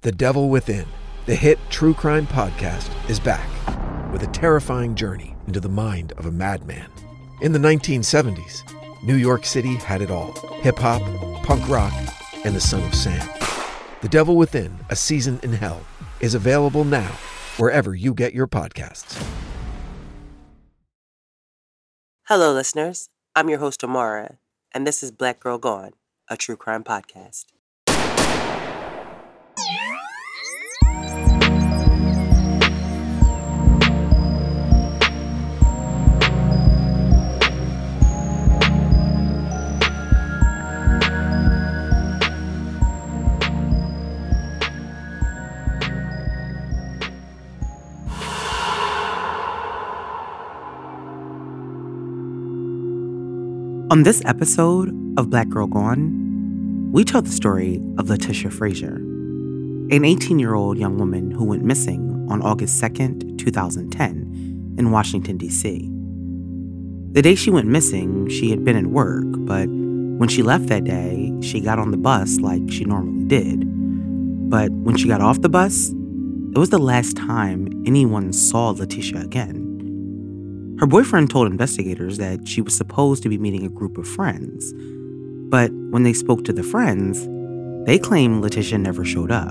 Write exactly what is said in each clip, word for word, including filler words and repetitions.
The Devil Within, the hit true crime podcast, is back with a terrifying journey into the mind of a madman. In the nineteen seventies, New York City had it all: hip-hop, punk rock, and the Son of Sam. The Devil Within, A Season in Hell, is available now wherever you get your podcasts. Hello, listeners. I'm your host, Amara, and this is Black Girl Gone, a true crime podcast. On this episode of Black Girl Gone, we tell the story of Letitia Frazier, an eighteen-year-old young woman who went missing on August second, twenty ten, in Washington, D C. The day she went missing, she had been at work, but when she left that day, she got on the bus like she normally did. But when she got off the bus, it was the last time anyone saw Letitia again. Her boyfriend told investigators that she was supposed to be meeting a group of friends, but when they spoke to the friends, they claimed Letitia never showed up.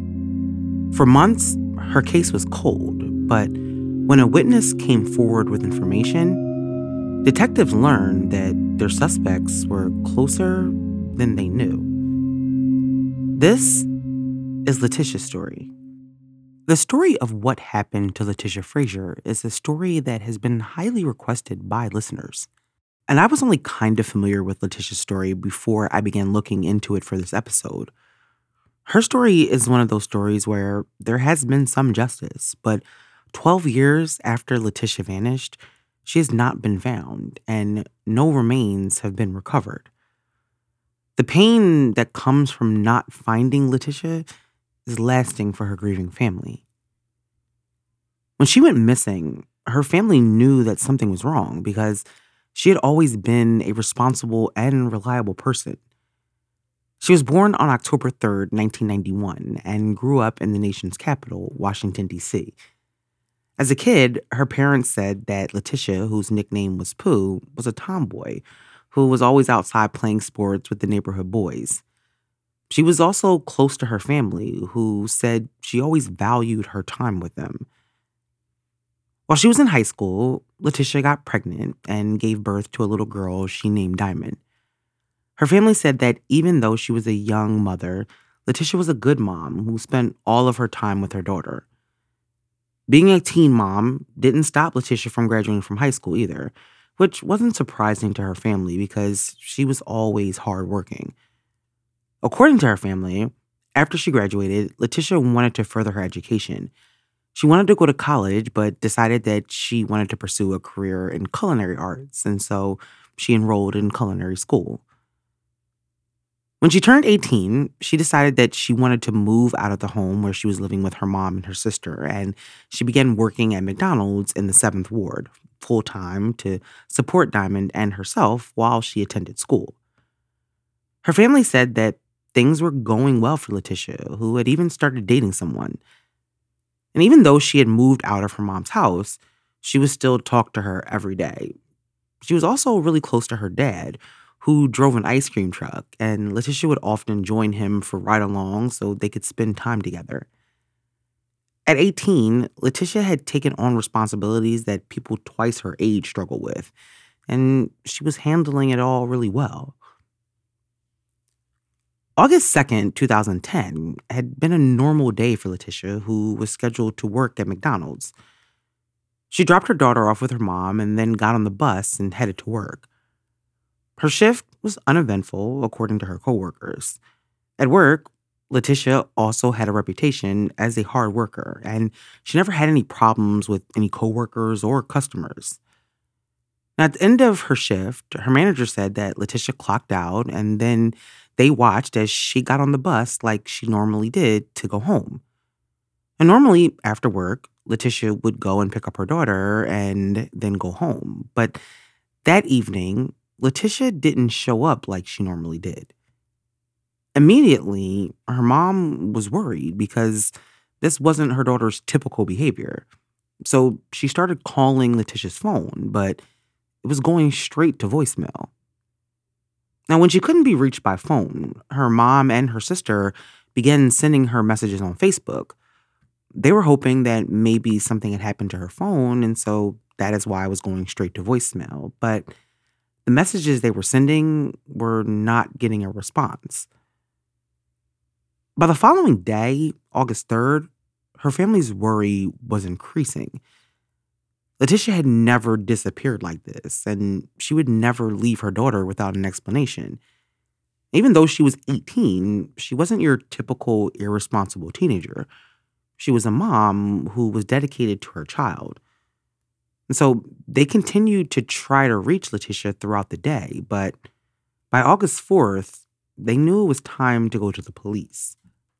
For months, her case was cold, but when a witness came forward with information, detectives learned that their suspects were closer than they knew. This is Letitia's story. The story of what happened to Letitia Frazier is a story that has been highly requested by listeners. And I was only kind of familiar with Letitia's story before I began looking into it for this episode. Her story is one of those stories where there has been some justice, but twelve years after Letitia vanished, she has not been found, and no remains have been recovered. The pain that comes from not finding Letitia is lasting for her grieving family. When she went missing, her family knew that something was wrong because she had always been a responsible and reliable person. She was born on October third, nineteen ninety-one, and grew up in the nation's capital, Washington, D C. As a kid, her parents said that Letitia, whose nickname was Pooh, was a tomboy who was always outside playing sports with the neighborhood boys. She was also close to her family, who said she always valued her time with them. While she was in high school, Letitia got pregnant and gave birth to a little girl she named Diamond. Her family said that even though she was a young mother, Letitia was a good mom who spent all of her time with her daughter. Being a teen mom didn't stop Letitia from graduating from high school either, which wasn't surprising to her family because she was always hardworking. According to her family, after she graduated, Letitia wanted to further her education. She wanted to go to college, but decided that she wanted to pursue a career in culinary arts, and so she enrolled in culinary school. When she turned eighteen, she decided that she wanted to move out of the home where she was living with her mom and her sister, and she began working at McDonald's in the seventh Ward, full-time, to support Diamond and herself while she attended school. Her family said that things were going well for Letitia, who had even started dating someone. And even though she had moved out of her mom's house, she would still talk to her every day. She was also really close to her dad, who drove an ice cream truck, and Letitia would often join him for ride-alongs so they could spend time together. At eighteen, Letitia had taken on responsibilities that people twice her age struggle with, and she was handling it all really well. August second, twenty ten had been a normal day for Letitia, who was scheduled to work at McDonald's. She dropped her daughter off with her mom and then got on the bus and headed to work. Her shift was uneventful, according to her coworkers. At work, Letitia also had a reputation as a hard worker, and she never had any problems with any coworkers or customers. Now, at the end of her shift, her manager said that Letitia clocked out, and then they watched as she got on the bus like she normally did to go home. And normally, after work, Letitia would go and pick up her daughter and then go home. But that evening, Letitia didn't show up like she normally did. Immediately, her mom was worried because this wasn't her daughter's typical behavior. So she started calling Letitia's phone, but it was going straight to voicemail. Now, when she couldn't be reached by phone, her mom and her sister began sending her messages on Facebook. They were hoping that maybe something had happened to her phone, and so that is why it was going straight to voicemail. But the messages they were sending were not getting a response. By the following day, August third, her family's worry was increasing. Letitia had never disappeared like this, and she would never leave her daughter without an explanation. Even though she was eighteen, she wasn't your typical irresponsible teenager. She was a mom who was dedicated to her child. And so they continued to try to reach Letitia throughout the day, but by August fourth, they knew it was time to go to the police.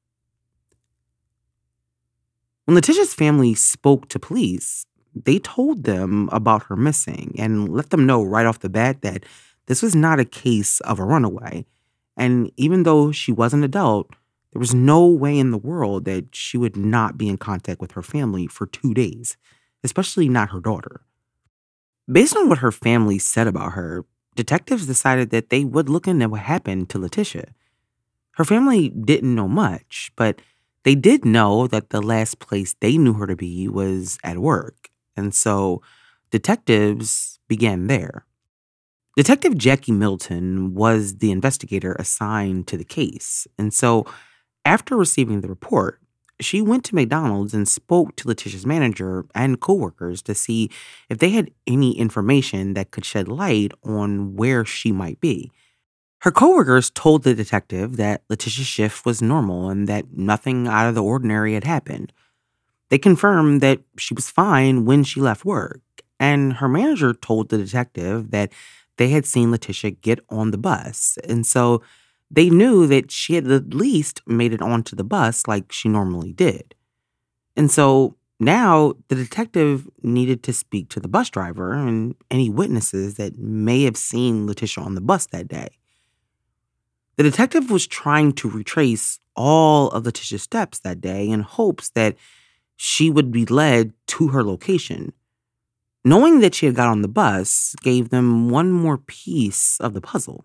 When Letitia's family spoke to police, they told them about her missing and let them know right off the bat that this was not a case of a runaway. And even though she was an adult, there was no way in the world that she would not be in contact with her family for two days, especially not her daughter. Based on what her family said about her, detectives decided that they would look into what happened to Letitia. Her family didn't know much, but they did know that the last place they knew her to be was at work. And so detectives began there. Detective Jackie Milton was the investigator assigned to the case. And so after receiving the report, she went to McDonald's and spoke to Letitia's manager and coworkers to see if they had any information that could shed light on where she might be. Her coworkers told the detective that Letitia's shift was normal and that nothing out of the ordinary had happened. They confirmed that she was fine when she left work, and her manager told the detective that they had seen Letitia get on the bus, and so they knew that she had at least made it onto the bus like she normally did. And so now the detective needed to speak to the bus driver and any witnesses that may have seen Letitia on the bus that day. The detective was trying to retrace all of Letitia's steps that day in hopes that she would be led to her location. Knowing that she had got on the bus gave them one more piece of the puzzle.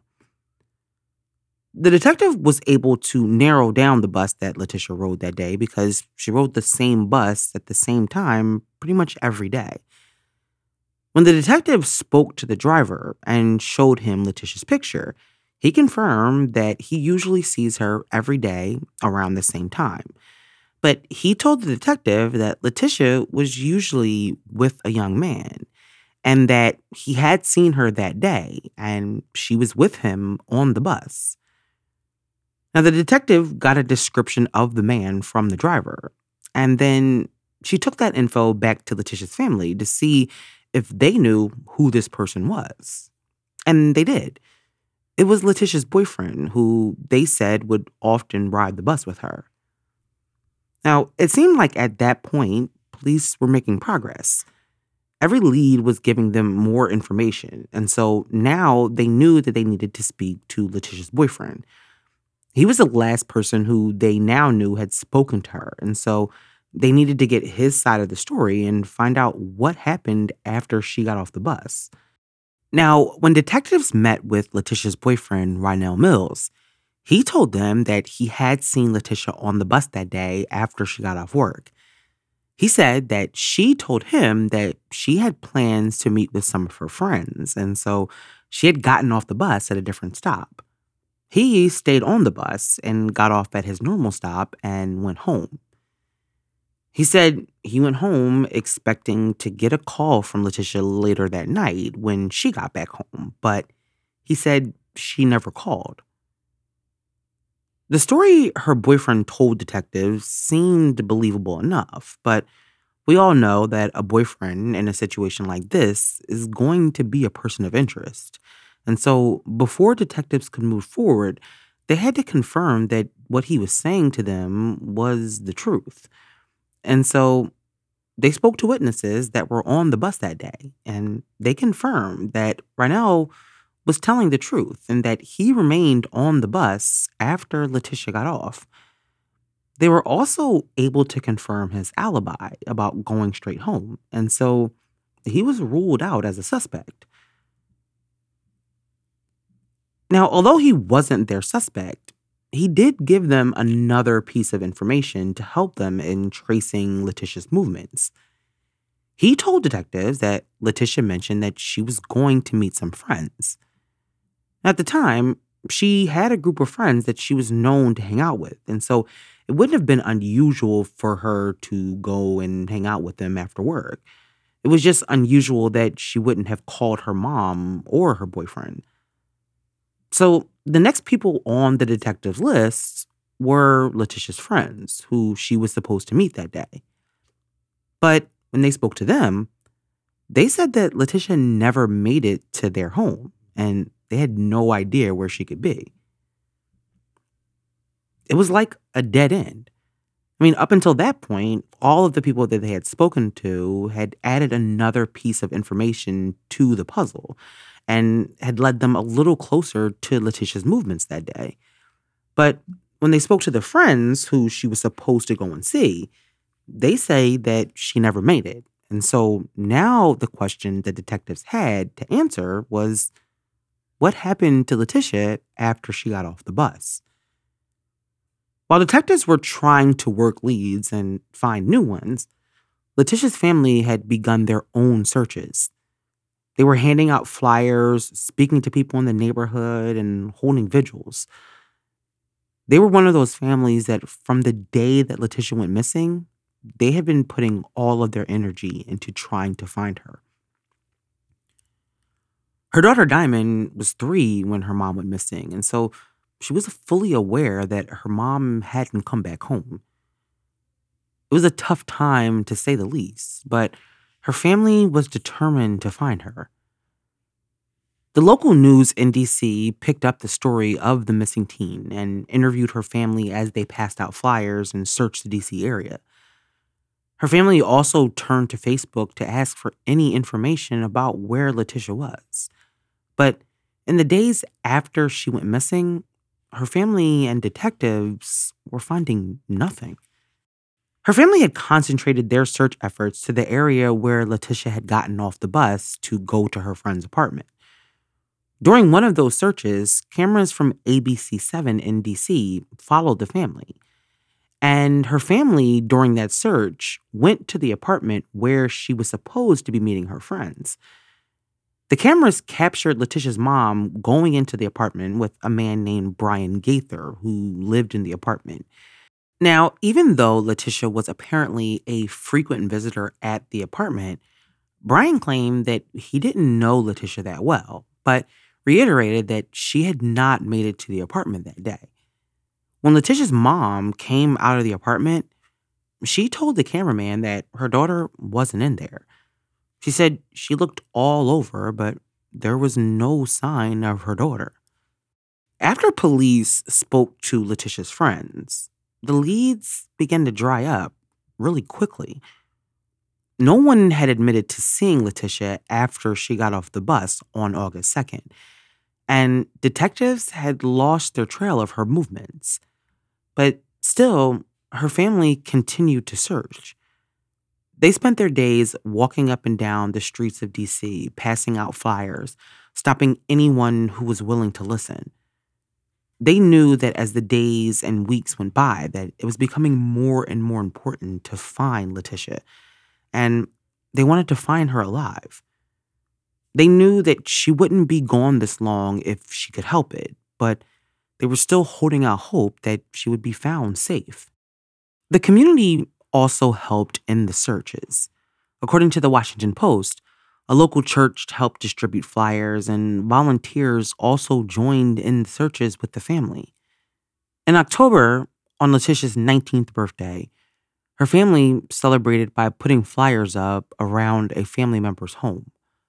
The detective was able to narrow down the bus that Letitia rode that day because she rode the same bus at the same time pretty much every day. When the detective spoke to the driver and showed him Letitia's picture, he confirmed that he usually sees her every day around the same time. But he told the detective that Letitia was usually with a young man and that he had seen her that day and she was with him on the bus. Now, the detective got a description of the man from the driver, and then she took that info back to Letitia's family to see if they knew who this person was. And they did. It was Letitia's boyfriend, who they said would often ride the bus with her. Now, it seemed like at that point, police were making progress. Every lead was giving them more information, and so now they knew that they needed to speak to Letitia's boyfriend. He was the last person who they now knew had spoken to her, and so they needed to get his side of the story and find out what happened after she got off the bus. Now, when detectives met with Letitia's boyfriend, Rynell Mills, he told them that he had seen Letitia on the bus that day after she got off work. He said that she told him that she had plans to meet with some of her friends, and so she had gotten off the bus at a different stop. He stayed on the bus and got off at his normal stop and went home. He said he went home expecting to get a call from Letitia later that night when she got back home, but he said she never called. The story her boyfriend told detectives seemed believable enough, but we all know that a boyfriend in a situation like this is going to be a person of interest. And so before detectives could move forward, they had to confirm that what he was saying to them was the truth. And so they spoke to witnesses that were on the bus that day, and they confirmed that Rynell was telling the truth and that he remained on the bus after Letitia got off. They were also able to confirm his alibi about going straight home, and so he was ruled out as a suspect. Now, although he wasn't their suspect, he did give them another piece of information to help them in tracing Letitia's movements. He told detectives that Letitia mentioned that she was going to meet some friends. At the time, she had a group of friends that she was known to hang out with, and so it wouldn't have been unusual for her to go and hang out with them after work. It was just unusual that she wouldn't have called her mom or her boyfriend. So the next people on the detective's list were Letitia's friends, who she was supposed to meet that day. But when they spoke to them, they said that Letitia never made it to their home, and they had no idea where she could be. It was like a dead end. I mean, up until that point, all of the people that they had spoken to had added another piece of information to the puzzle and had led them a little closer to Letitia's movements that day. But when they spoke to the friends who she was supposed to go and see, they say that she never made it. And so now the question the detectives had to answer was, what happened to Letitia after she got off the bus? While detectives were trying to work leads and find new ones, Letitia's family had begun their own searches. They were handing out flyers, speaking to people in the neighborhood, and holding vigils. They were one of those families that from the day that Letitia went missing, they had been putting all of their energy into trying to find her. Her daughter Diamond was three when her mom went missing, and so she was fully aware that her mom hadn't come back home. It was a tough time, to say the least, but her family was determined to find her. The local news in D C picked up the story of the missing teen and interviewed her family as they passed out flyers and searched the D C area. Her family also turned to Facebook to ask for any information about where Letitia was. But in the days after she went missing, her family and detectives were finding nothing. Her family had concentrated their search efforts to the area where Letitia had gotten off the bus to go to her friend's apartment. During one of those searches, cameras from A B C seven in D C followed the family. And her family, during that search, went to the apartment where she was supposed to be meeting her friends. The cameras captured Letitia's mom going into the apartment with a man named Brian Gaither, who lived in the apartment. Now, even though Letitia was apparently a frequent visitor at the apartment, Brian claimed that he didn't know Letitia that well, but reiterated that she had not made it to the apartment that day. When Letitia's mom came out of the apartment, she told the cameraman that her daughter wasn't in there. She said she looked all over, but there was no sign of her daughter. After police spoke to Letitia's friends, the leads began to dry up really quickly. No one had admitted to seeing Letitia after she got off the bus on August second, and detectives had lost their trail of her movements. But still, her family continued to search. They spent their days walking up and down the streets of D C, passing out flyers, stopping anyone who was willing to listen. They knew that as the days and weeks went by, that it was becoming more and more important to find Letitia, and they wanted to find her alive. They knew that she wouldn't be gone this long if she could help it, but they were still holding out hope that she would be found safe. The community also helped in the searches. According to the Washington Post, a local church helped distribute flyers, and volunteers also joined in the searches with the family. In October, on Letitia's nineteenth birthday, her family celebrated by putting flyers up around a family member's home.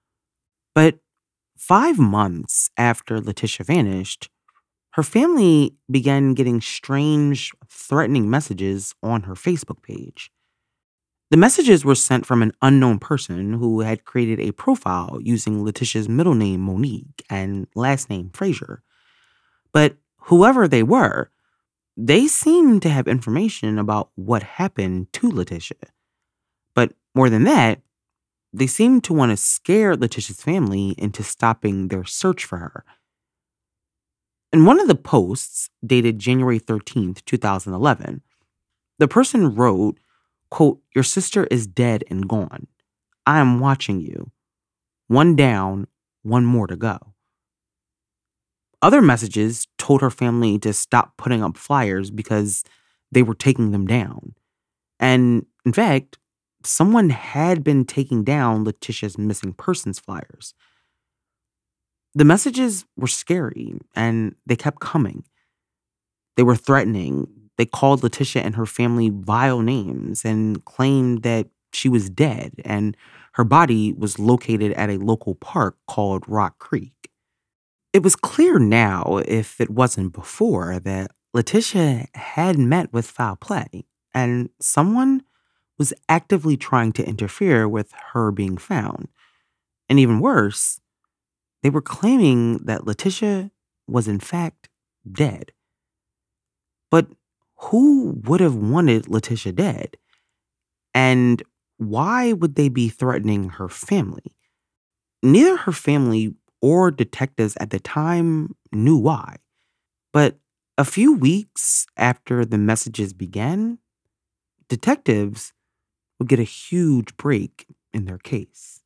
But five months after Letitia vanished, her family began getting strange, threatening messages on her Facebook page. The messages were sent from an unknown person who had created a profile using Letitia's middle name, Monique, and last name, Frazier. But whoever they were, they seemed to have information about what happened to Letitia. But more than that, they seemed to want to scare Letitia's family into stopping their search for her. In one of the posts, dated January thirteenth, twenty eleven, the person wrote, quote, "Your sister is dead and gone. I am watching you. One down, one more to go." Other messages told her family to stop putting up flyers because they were taking them down. And in fact, someone had been taking down Letitia's missing persons flyers. The messages were scary and they kept coming. They were threatening. They called Letitia and her family vile names and claimed that she was dead and her body was located at a local park called Rock Creek. It was clear now, if it wasn't before, that Letitia had met with foul play and someone was actively trying to interfere with her being found. And even worse, they were claiming that Letitia was in fact dead. But who would have wanted Letitia dead? And why would they be threatening her family? Neither her family or detectives at the time knew why. But a few weeks after the messages began, detectives would get a huge break in their case.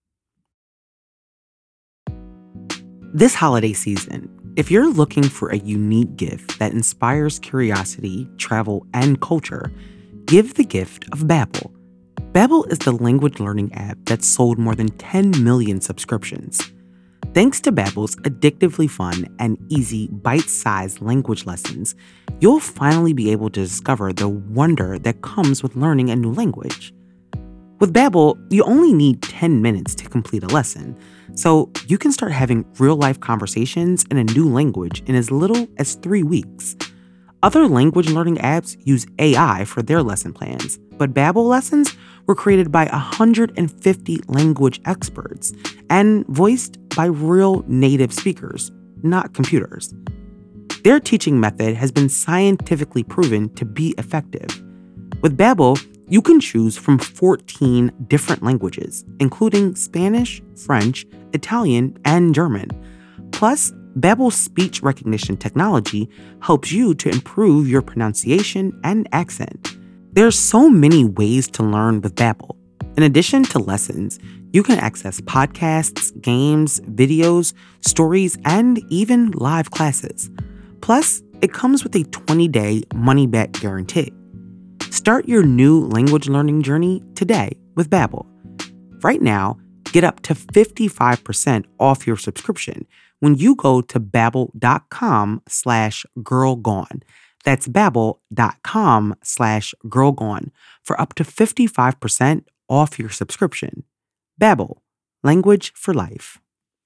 This holiday season, if you're looking for a unique gift that inspires curiosity, travel, and culture, give the gift of Babbel. Babbel is the language learning app that's sold more than ten million subscriptions. Thanks to Babbel's addictively fun and easy bite-sized language lessons, you'll finally be able to discover the wonder that comes with learning a new language. With Babbel, you only need ten minutes to complete a lesson, so you can start having real-life conversations in a new language in as little as three weeks. Other language learning apps use A I for their lesson plans, but Babbel lessons were created by one hundred fifty language experts and voiced by real native speakers, not computers. Their teaching method has been scientifically proven to be effective. With Babbel, you can choose from fourteen different languages, including Spanish, French, Italian, and German. Plus, Babbel's speech recognition technology helps you to improve your pronunciation and accent. There are so many ways to learn with Babbel. In addition to lessons, you can access podcasts, games, videos, stories, and even live classes. Plus, it comes with a twenty-day money-back guarantee. Start your new language learning journey today with Babbel. Right now, get up to fifty-five percent off your subscription when you go to babbel.com slash girlgone. That's babbel.com slash girlgone for up to fifty-five percent off your subscription. Babbel, language for life.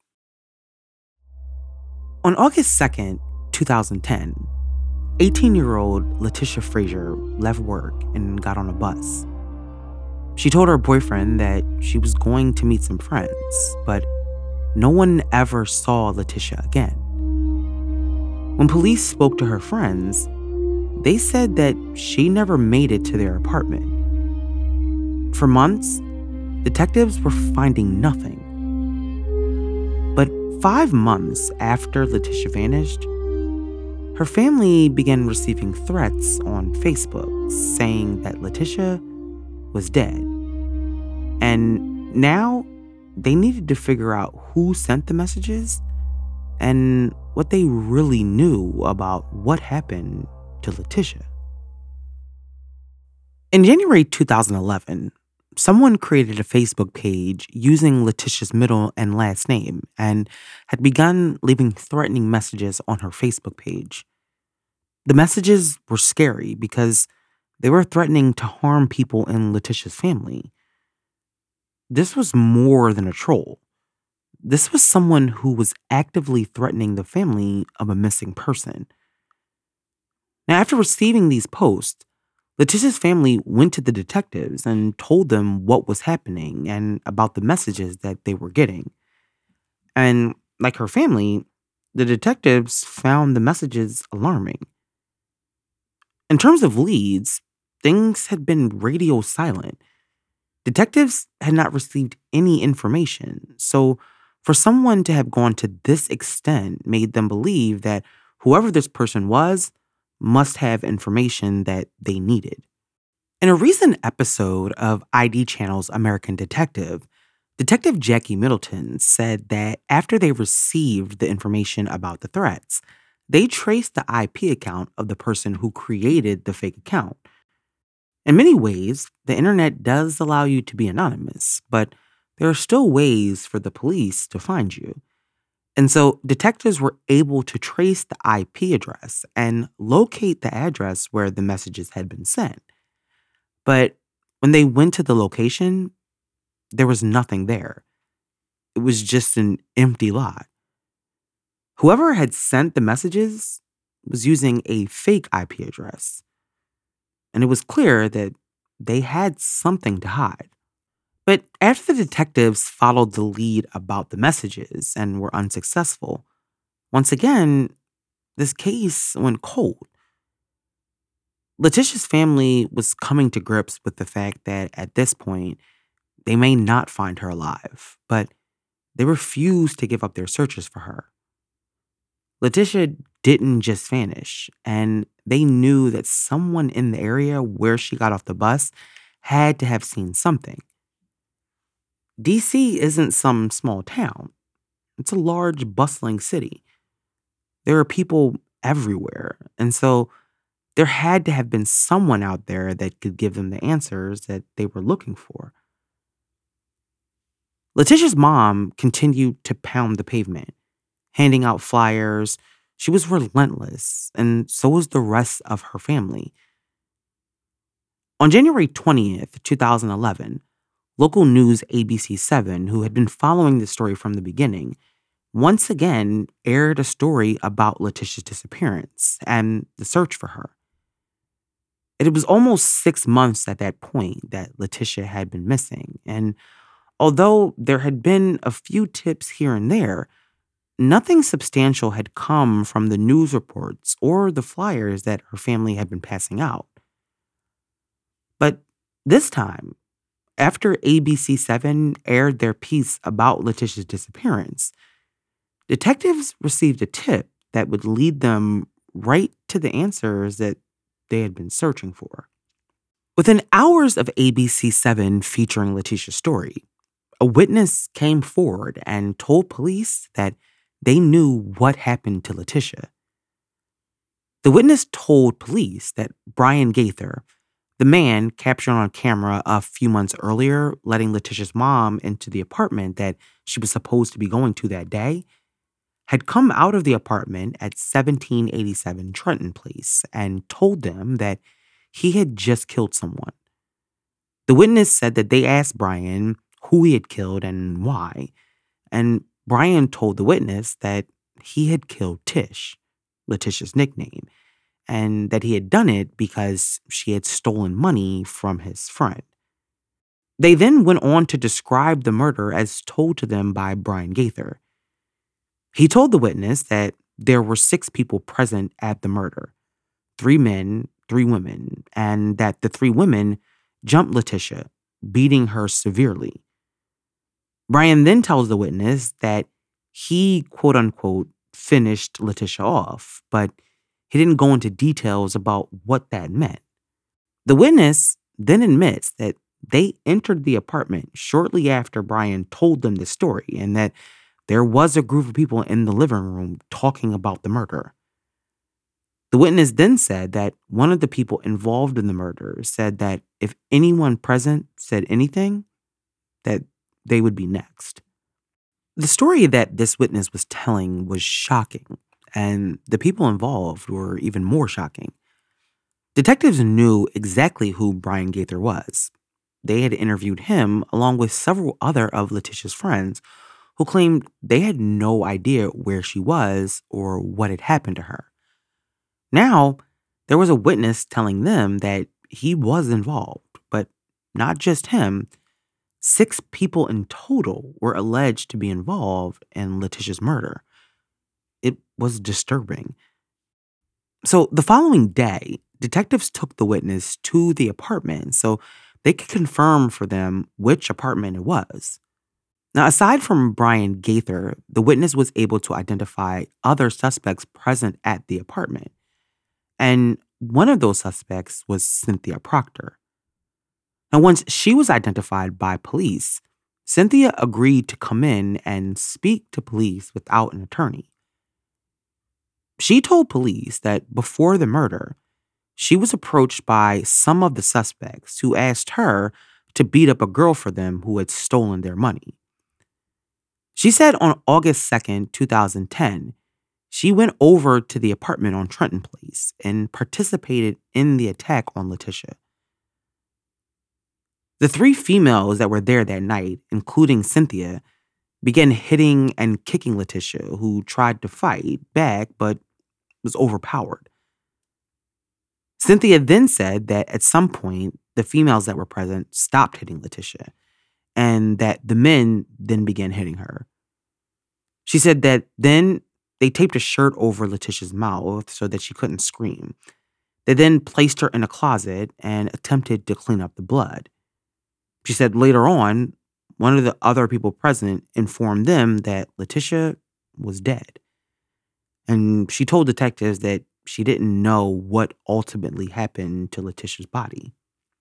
On August second, twenty ten, eighteen-year-old Letitia Frazier left work and got on a bus. She told her boyfriend that she was going to meet some friends, but no one ever saw Letitia again. When police spoke to her friends, they said that she never made it to their apartment. For months, detectives were finding nothing. But five months after Letitia vanished, her family began receiving threats on Facebook saying that Letitia was dead. And now they needed to figure out who sent the messages and what they really knew about what happened to Letitia. In January twenty eleven, someone created a Facebook page using Letitia's middle and last name and had begun leaving threatening messages on her Facebook page. The messages were scary because they were threatening to harm people in Letitia's family. This was more than a troll. This was someone who was actively threatening the family of a missing person. Now, after receiving these posts, Letitia's family went to the detectives and told them what was happening and about the messages that they were getting. And like her family, the detectives found the messages alarming. In terms of leads, things had been radio silent. Detectives had not received any information, so for someone to have gone to this extent made them believe that whoever this person was must have information that they needed. In a recent episode of I D Channel's American Detective, Detective Jackie Middleton said that after they received the information about the threats, they traced the I P account of the person who created the fake account. In many ways, the internet does allow you to be anonymous, but there are still ways for the police to find you. And so detectives were able to trace the I P address and locate the address where the messages had been sent. But when they went to the location, there was nothing there. It was just an empty lot. Whoever had sent the messages was using a fake I P address. And it was clear that they had something to hide. But after the detectives followed the lead about the messages and were unsuccessful, once again, this case went cold. Letitia's family was coming to grips with the fact that at this point, they may not find her alive, but they refused to give up their searches for her. Letitia didn't just vanish, and they knew that someone in the area where she got off the bus had to have seen something. D C isn't some small town. It's a large, bustling city. There are people everywhere, and so there had to have been someone out there that could give them the answers that they were looking for. Letitia's mom continued to pound the pavement, handing out flyers. She was relentless, and so was the rest of her family. On January twentieth, twenty eleven, local news A B C seven, who had been following the story from the beginning, once again aired a story about Letitia's disappearance and the search for her. It was almost six months at that point that Letitia had been missing, and although there had been a few tips here and there, nothing substantial had come from the news reports or the flyers that her family had been passing out. But this time, after A B C seven aired their piece about Letitia's disappearance, detectives received a tip that would lead them right to the answers that they had been searching for. Within hours of A B C seven featuring Letitia's story, a witness came forward and told police that they knew what happened to Letitia. The witness told police that Brian Gaither, the man captured on camera a few months earlier, letting Letitia's mom into the apartment that she was supposed to be going to that day, had come out of the apartment at seventeen eighty-seven Trenton Place and told them that he had just killed someone. The witness said that they asked Brian who he had killed and why, and Brian told the witness that he had killed Tish, Letitia's nickname, and that he had done it because she had stolen money from his friend. They then went on to describe the murder as told to them by Brian Gaither. He told the witness that there were six people present at the murder, three men, three women, and that the three women jumped Letitia, beating her severely. Brian then tells the witness that he, quote unquote, finished Letitia off, but he didn't go into details about what that meant. The witness then admits that they entered the apartment shortly after Brian told them the story and that there was a group of people in the living room talking about the murder. The witness then said that one of the people involved in the murder said that if anyone present said anything, that they would be next. The story that this witness was telling was shocking, and the people involved were even more shocking. Detectives knew exactly who Brian Gaither was. They had interviewed him along with several other of Letitia's friends who claimed they had no idea where she was or what had happened to her. Now, there was a witness telling them that he was involved, but not just him. Six people in total were alleged to be involved in Letitia's murder. It was disturbing. So the following day, detectives took the witness to the apartment so they could confirm for them which apartment it was. Now, aside from Brian Gaither, the witness was able to identify other suspects present at the apartment. And one of those suspects was Cynthia Proctor. Now, once she was identified by police, Cynthia agreed to come in and speak to police without an attorney. She told police that before the murder, she was approached by some of the suspects who asked her to beat up a girl for them who had stolen their money. She said on August second, twenty ten, she went over to the apartment on Trenton Place and participated in the attack on Letitia. The three females that were there that night, including Cynthia, began hitting and kicking Letitia, who tried to fight back but was overpowered. Cynthia then said that at some point, the females that were present stopped hitting Letitia, and that the men then began hitting her. She said that then they taped a shirt over Letitia's mouth so that she couldn't scream. They then placed her in a closet and attempted to clean up the blood. She said later on, one of the other people present informed them that Letitia was dead. And she told detectives that she didn't know what ultimately happened to Letitia's body.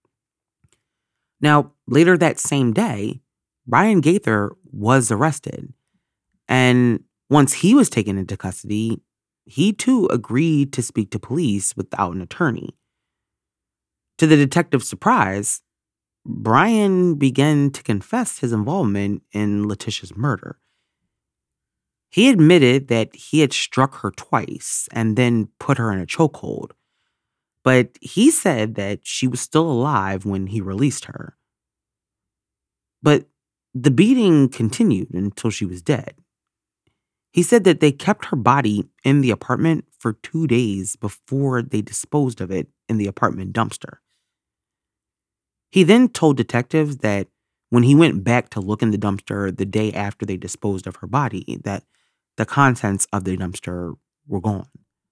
Now, later that same day, Brian Gaither was arrested. And once he was taken into custody, he too agreed to speak to police without an attorney. To the detective's surprise, Brian began to confess his involvement in Letitia's murder. He admitted that he had struck her twice and then put her in a chokehold, but he said that she was still alive when he released her. But the beating continued until she was dead. He said that they kept her body in the apartment for two days before they disposed of it in the apartment dumpster. He then told detectives that when he went back to look in the dumpster the day after they disposed of her body, that the contents of the dumpster were gone.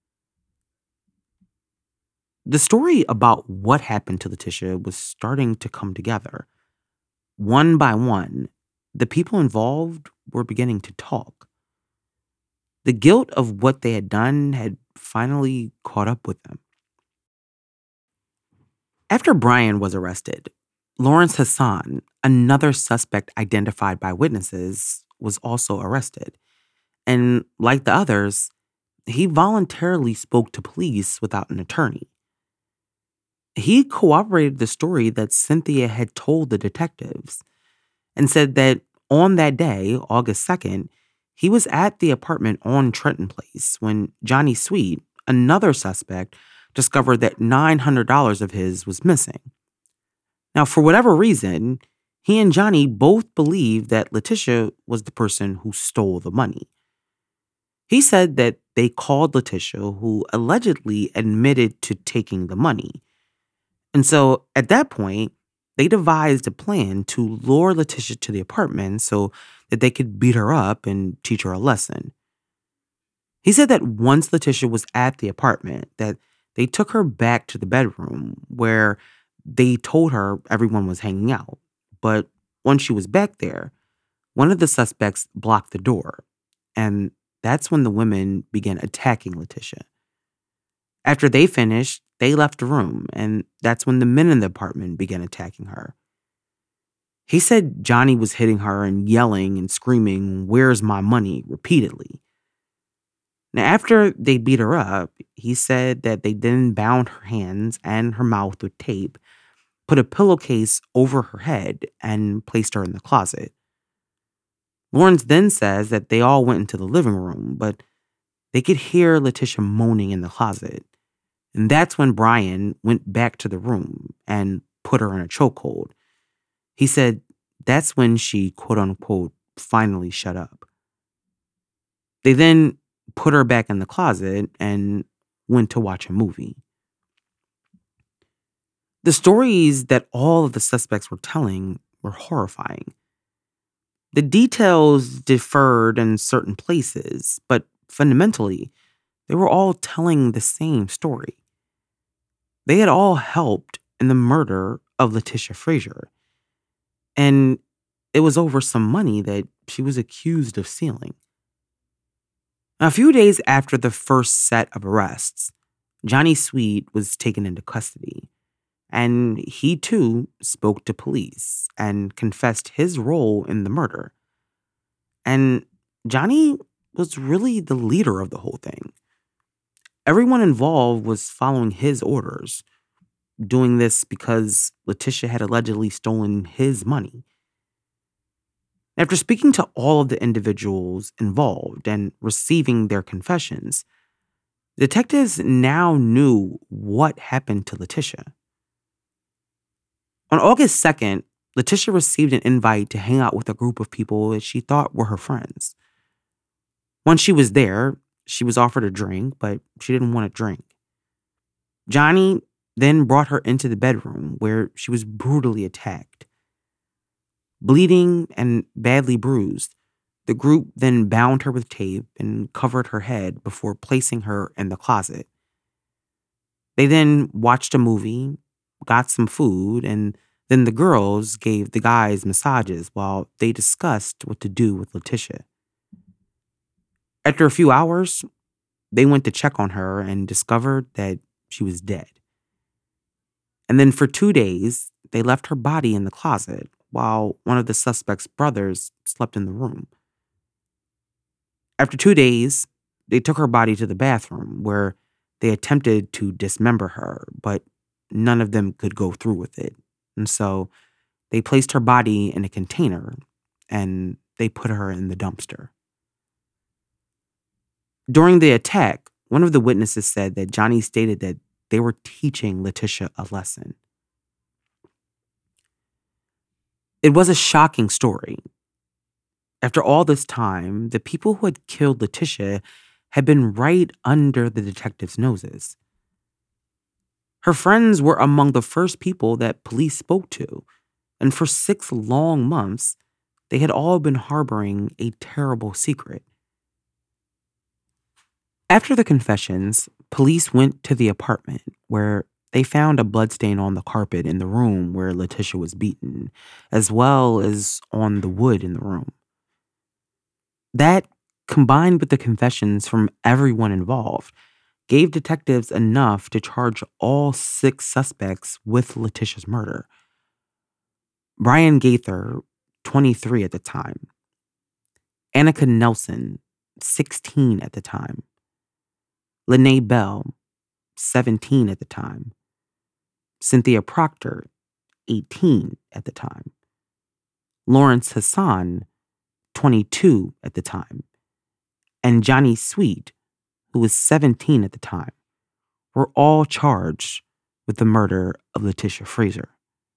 The story about what happened to Letitia was starting to come together. One by one, the people involved were beginning to talk. The guilt of what they had done had finally caught up with them. After Brian was arrested, Lawrence Hassan, another suspect identified by witnesses, was also arrested. And like the others, he voluntarily spoke to police without an attorney. He corroborated the story that Cynthia had told the detectives and said that on that day, August second, he was at the apartment on Trenton Place when Johnny Sweet, another suspect, discovered that nine hundred dollars of his was missing. Now, for whatever reason, he and Johnny both believed that Letitia was the person who stole the money. He said that they called Letitia, who allegedly admitted to taking the money. And so at that point, they devised a plan to lure Letitia to the apartment so that they could beat her up and teach her a lesson. He said that once Letitia was at the apartment, that they took her back to the bedroom where they told her everyone was hanging out. But once she was back there, one of the suspects blocked the door. And that's when the women began attacking Letitia. After they finished, they left the room, and that's when the men in the apartment began attacking her. He said Johnny was hitting her and yelling and screaming, "Where's my money?" repeatedly. Now, after they beat her up, he said that they then bound her hands and her mouth with tape, put a pillowcase over her head, and placed her in the closet. Lawrence then says that they all went into the living room, but they could hear Letitia moaning in the closet. And that's when Brian went back to the room and put her in a chokehold. He said that's when she, quote unquote, finally shut up. They then put her back in the closet and went to watch a movie. The stories that all of the suspects were telling were horrifying. The details differed in certain places, but fundamentally, they were all telling the same story. They had all helped in the murder of Letitia Frazier, and it was over some money that she was accused of stealing. A few days after the first set of arrests, Johnny Sweet was taken into custody, and he too spoke to police and confessed his role in the murder. And Johnny was really the leader of the whole thing. Everyone involved was following his orders, doing this because Letitia had allegedly stolen his money. After speaking to all of the individuals involved and receiving their confessions, detectives now knew what happened to Letitia. On August second, Letitia received an invite to hang out with a group of people that she thought were her friends. Once she was there, she was offered a drink, but she didn't want to drink. Johnny then brought her into the bedroom where she was brutally attacked. Bleeding and badly bruised, the group then bound her with tape and covered her head before placing her in the closet. They then watched a movie, got some food, and then the girls gave the guys massages while they discussed what to do with Letitia. After a few hours, they went to check on her and discovered that she was dead. And then for two days, they left her body in the closet while one of the suspect's brothers slept in the room. After two days, they took her body to the bathroom where they attempted to dismember her, but none of them could go through with it. And so they placed her body in a container and they put her in the dumpster. During the attack, one of the witnesses said that Johnny stated that they were teaching Letitia a lesson. It was a shocking story. After all this time, the people who had killed Letitia had been right under the detectives' noses. Her friends were among the first people that police spoke to, and for six long months, they had all been harboring a terrible secret. After the confessions, police went to the apartment where they found a bloodstain on the carpet in the room where Letitia was beaten, as well as on the wood in the room. That, combined with the confessions from everyone involved, gave detectives enough to charge all six suspects with Letitia's murder. Brian Gaither, twenty-three at the time. Annika Nelson, sixteen at the time. Lene Bell, seventeen at the time. Cynthia Proctor, eighteen at the time. Lawrence Hassan, twenty-two at the time. And Johnny Sweet, who was seventeen at the time, were all charged with the murder of Letitia Frazier.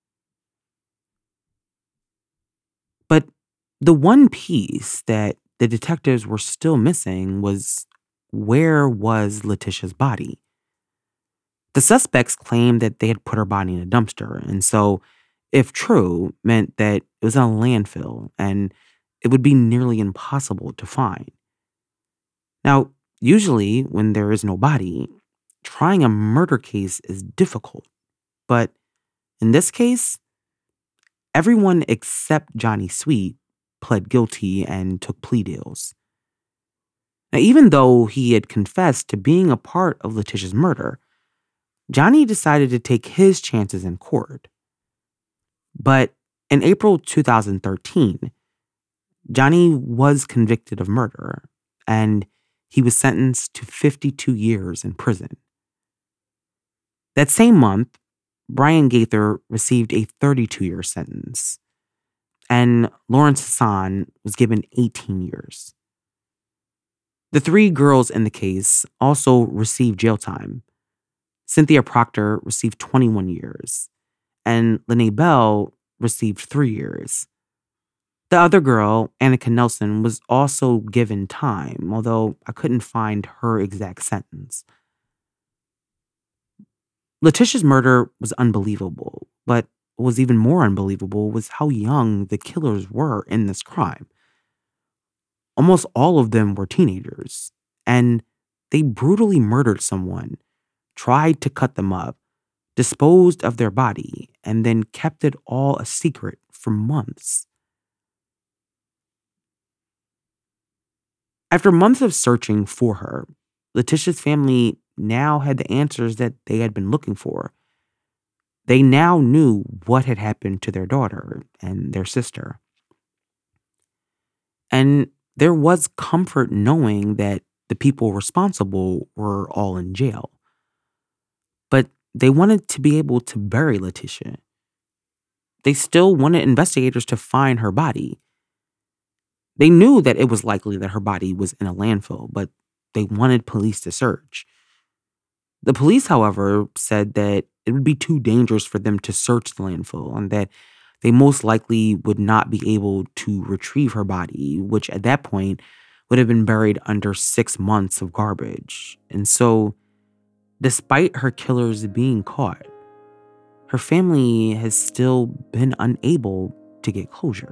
But the one piece that the detectives were still missing was, where was Letitia's body? The suspects claimed that they had put her body in a dumpster, and so, if true, meant that it was in a landfill and it would be nearly impossible to find. Now, usually when there is no body, trying a murder case is difficult, but in this case, everyone except Johnny Sweet pled guilty and took plea deals. Now, even though he had confessed to being a part of Letitia's murder, Johnny decided to take his chances in court. But in April two thousand thirteen, Johnny was convicted of murder, and he was sentenced to fifty-two years in prison. That same month, Brian Gaither received a thirty-two-year sentence, and Lawrence Hassan was given eighteen years. The three girls in the case also received jail time. Cynthia Proctor received twenty-one years, and Lene Bell received three years. The other girl, Annika Nelson, was also given time, although I couldn't find her exact sentence. Letitia's murder was unbelievable, but what was even more unbelievable was how young the killers were in this crime. Almost all of them were teenagers, and they brutally murdered someone, tried to cut them up, disposed of their body, and then kept it all a secret for months. After months of searching for her, Letitia's family now had the answers that they had been looking for. They now knew what had happened to their daughter and their sister. And there was comfort knowing that the people responsible were all in jail. But they wanted to be able to bury Letitia. They still wanted investigators to find her body. They knew that it was likely that her body was in a landfill, but they wanted police to search. The police, however, said that it would be too dangerous for them to search the landfill and that they most likely would not be able to retrieve her body, which at that point would have been buried under six months of garbage. And so, despite her killers being caught, her family has still been unable to get closure.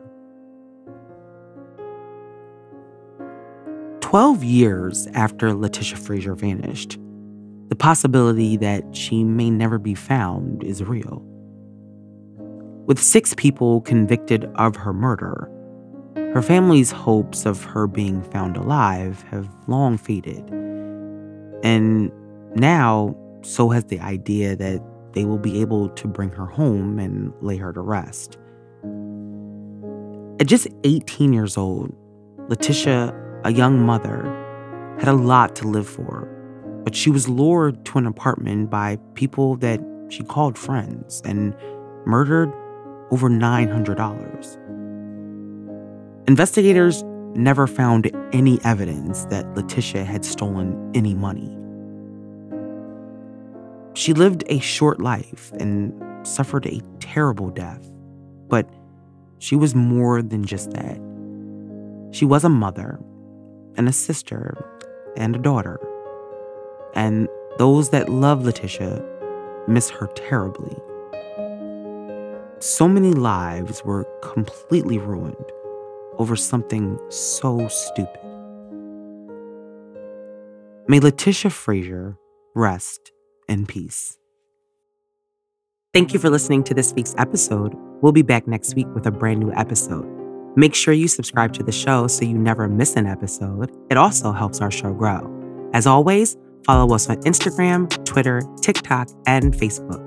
Twelve years after Letitia Frazier vanished, the possibility that she may never be found is real. With six people convicted of her murder, her family's hopes of her being found alive have long faded. And now, so has the idea that they will be able to bring her home and lay her to rest. At just eighteen years old, Letitia, a young mother, had a lot to live for, but she was lured to an apartment by people that she called friends and murdered over nine hundred dollars. Investigators never found any evidence that Letitia had stolen any money. She lived a short life and suffered a terrible death, but she was more than just that. She was a mother and a sister and a daughter, and those that love Letitia miss her terribly. So many lives were completely ruined over something so stupid. May Letitia Frazier rest in peace. Thank you for listening to this week's episode. We'll be back next week with a brand new episode. Make sure you subscribe to the show so you never miss an episode. It also helps our show grow. As always, follow us on Instagram, Twitter, TikTok, and Facebook.